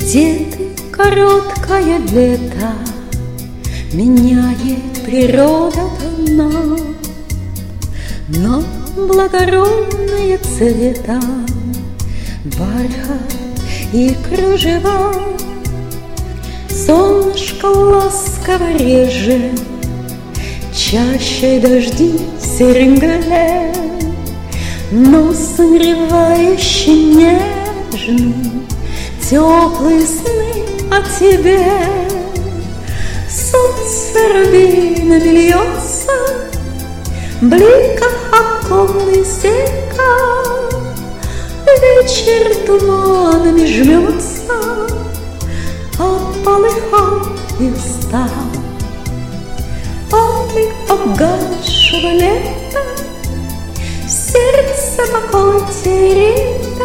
Где ты, короткое лето, меняет природа одна, но благородные цвета, бархат и кружева. Солнышко ласково режет, чаще дожди серым греле, но согревающий нежный, теплые сны о тебе. Солнце рубинами льется, бликах оконный зеркал, вечер туманами жмется, полыхает устал. Облик погасшего лета, сердце покой теряет.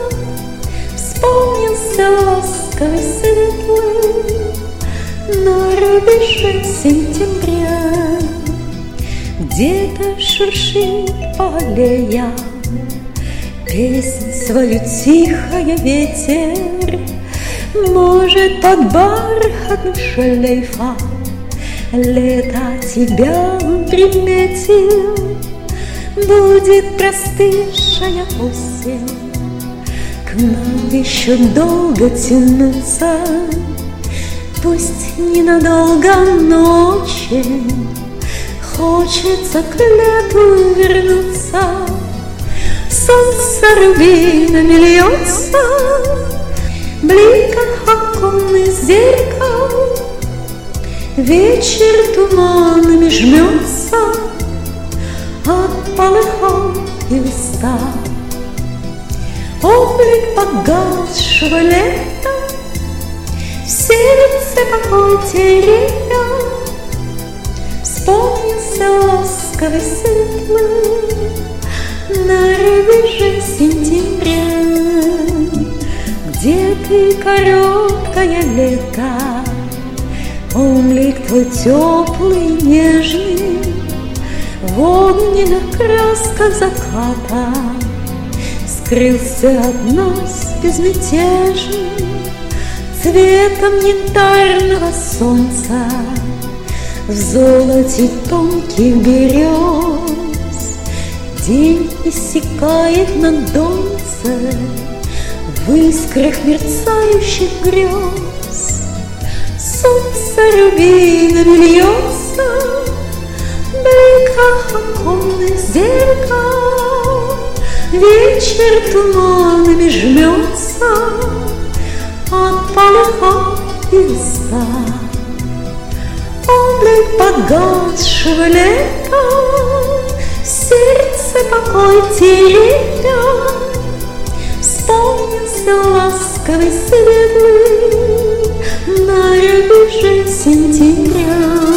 Вспомнился ласковый светлый на рубеже сентября. Где-то шуршит полея, песнь свою тихая ветер, может, под бархатным шлейфом лето тебя приметил. Будет простывшая осень, к нам еще долго тянуться. Пусть ненадолго, но очень хочется к лету вернуться. Солнце рубинами льется, бликах оконный зеркал, вечер туманами жмется, от полыхал и устал. Облик погасшего лета, в сердце покой теряя. Вспомнился ласковый светлый на рубеже сентября. Где ты, короткое лето, облик твой теплый, нежный, в огненных красках заката скрылся от нас безмятежный, цветом янтарного солнца, в золоте тонких берез. День иссякает на донце, в искрах мерцающих грез. Солнце рубинами льется, в бликах оконных зеркал, вечер туманами жмется, от полыхал и устал. Облик погасшего лета, сердце покой теряя. Вспомнился ласковый светлый на рубеже сентября.